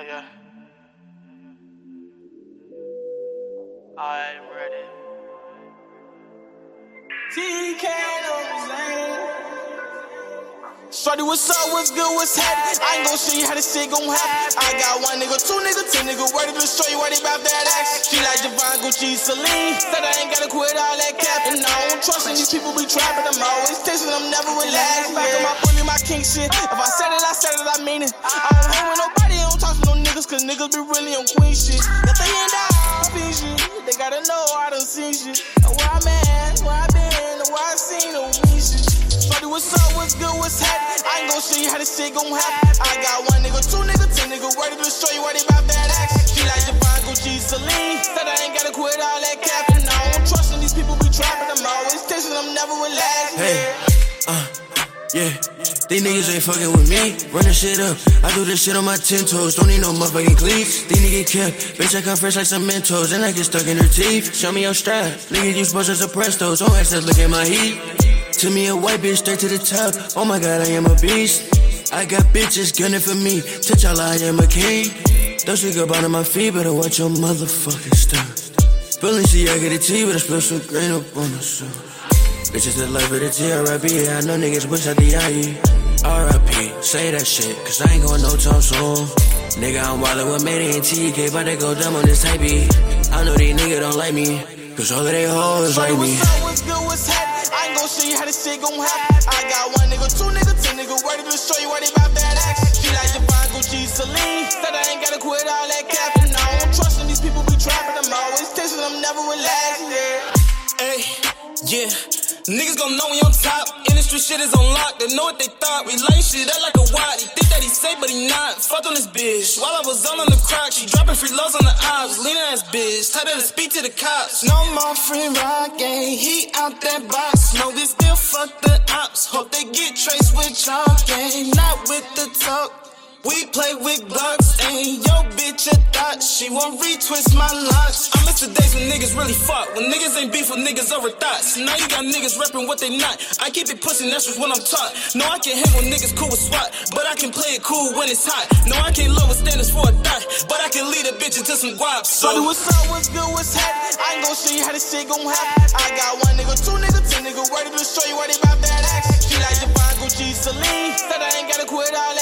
Yeah. I'm ready. TK Shorty, what's up, what's good, what's happening? I ain't gon' show you how this shit gon' happen. I got 1 nigga, 2 nigga, 10 nigga, ready to show you what they bout that action. She like Javon, Gucci, Celine. Said I ain't gotta quit all that capping. I don't trust in these people be trapping. I'm always chasing, I'm never relaxing. Back on my bully, my king shit. If I said it, I mean it. I don't hang with nobody, I don't talk to no niggas, cause niggas be really on queen shit. If they ain't out, shit, they gotta know I done seen shit. Where I'm at, where I been, where I seen no weed shit. Shorty, what's up, what's good, what's happening? I ain't gon' show you how this shit gon' happen. I got 1 nigga, 2 nigga, 10 nigga, ready to show you what they bout that action. She like Javon, Gucci, Celine. Said I ain't gotta quit all that capping. I don't trust in these people be trapping. I'm always chasing, I'm never relaxing. Hey, yeah. These niggas ain't fucking with me. Run this shit up. I do this shit on my 10 toes. Don't need no motherfucking cleats. These niggas kept. Bitch, I come fresh like some Mentos. And I get stuck in her teeth. Show me your strap. Niggas use buzzers to press those. Don't ask us, look at my heat. To me, a white bitch straight to the top. Oh my god, I am a beast. I got bitches gunning for me. Touch all I am a king. Don't shit go bottom my feet, better watch your motherfucking stuff. Spilling shit, I get a tea, but I spill some grain up on the sauce. Bitches that life of the T.R.I.P. I know niggas wish I D.I.E. R.I.P. Say that shit, cause I ain't going no time soon. Nigga, I'm wildin' with Mady and TK, about to go dumb on this type beat. I know these niggas don't like me, cause all of they hoes like me. What's up, what's good, what's happening? I ain't gon' show you how this shit gon' happen. I got 1 nigga, 2 nigga, 10 nigga, ready to show you what they bout that action. She like Javon, Gucci, Celine. Said I ain't gotta quit all that capping. I don't trust in these people be trapping. I'm always chasing, I'm never relaxing. Hey, yeah. Niggas gon' know we on top. Industry shit is on lock. They know what they thought. We lame shit out like a wad. He think that he safe, but he not. Fuck on this bitch. While I was all on the crack, she dropping free lows on the ops. Leaning ass bitch. Tired to speak to the cops. No more free rock gang. He out that box. No, we still fuck the ops. Hope they get traced with chalk gang. Not with the talk. We play with Glocks, ain't yo bitch a thought. She won't retwist my locks. I miss the days when niggas really fought. When niggas ain't beef with niggas over thoughts. Now you got niggas reppin' what they not. I keep it pushing, that's just what I'm taught. No, I can't hang with niggas cool with SWAT, but I can play it cool when it's hot. No, I can't lower standards for a thought, but I can lead a bitch into some guap. So what's up, what's good, what's happening? I ain't gon' show you how this shit gon' happen. I got 1 nigga, 2 nigga, 10 nigga, ready to show you what they bout that action. She like Javon, Gucci, Celine. Said I ain't gotta quit all that.